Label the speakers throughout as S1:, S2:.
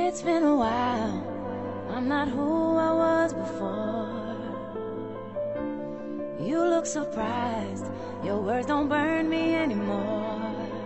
S1: It's been a while, I'm not who I was before. You look surprised, your words don't burn me anymore.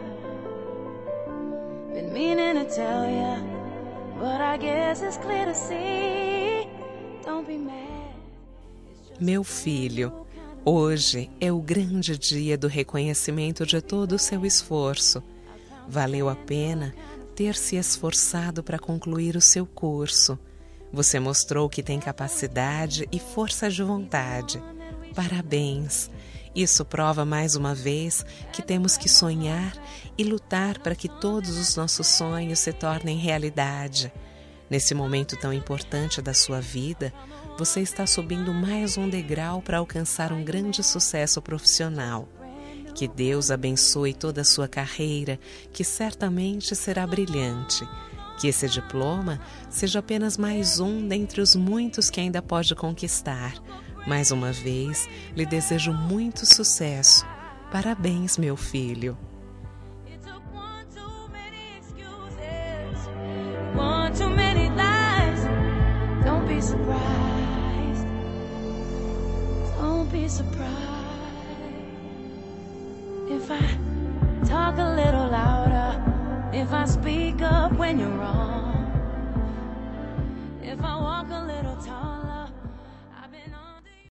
S1: Been meaning to tell ya, but I guess it's clear to see. Don't be mad.
S2: Meu filho, hoje é o grande dia do reconhecimento de todo o seu esforço. Valeu a pena ter se esforçado para concluir o seu curso. Você mostrou que tem capacidade e força de vontade. Parabéns! Isso prova mais uma vez que temos que sonhar e lutar para que todos os nossos sonhos se tornem realidade. Nesse momento tão importante da sua vida, você está subindo mais um degrau para alcançar um grande sucesso profissional. Que Deus abençoe toda a sua carreira, que certamente será brilhante. Que esse diploma seja apenas mais um dentre os muitos que ainda pode conquistar. Mais uma vez, lhe desejo muito sucesso. Parabéns, meu filho.
S1: Don't be surprised. Don't be surprised if I talk a little louder, if I speak up when you're wrong, if I walk a little taller.